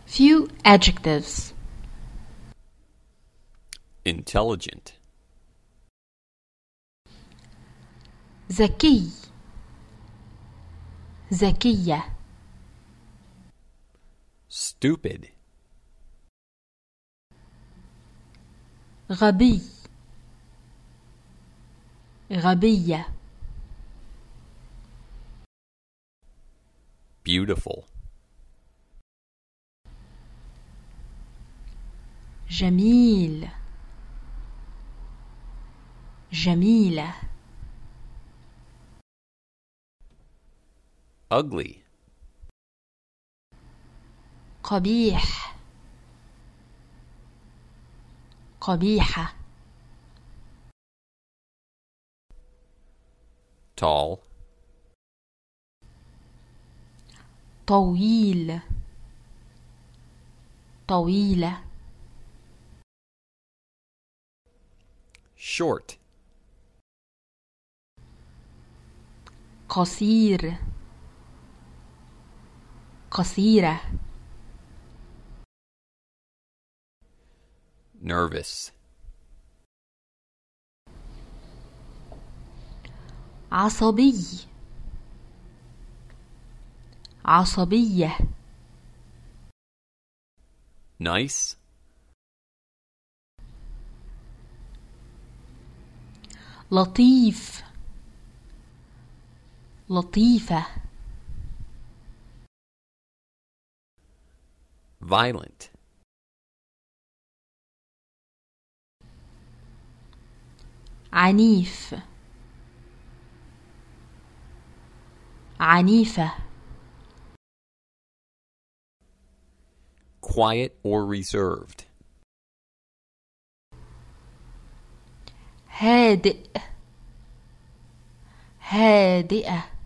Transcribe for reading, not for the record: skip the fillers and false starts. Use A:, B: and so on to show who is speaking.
A: Few adjectives.
B: Intelligent.
A: ذكي ذكية.
B: Stupid.
A: غبي غبية.
B: Beautiful.
A: جميل جميلة.
B: Ugly.
A: قبيح قبيحة.
B: Tall.
A: طويل طويلة.
B: Short.
A: قصير قصيرة.
B: Nervous.
A: عصبي عصبية.
B: Nice.
A: لطيف لطيفة.
B: Violent.
A: عنيف عنيفة.
B: Quiet or reserved.
A: هادئ هادئة.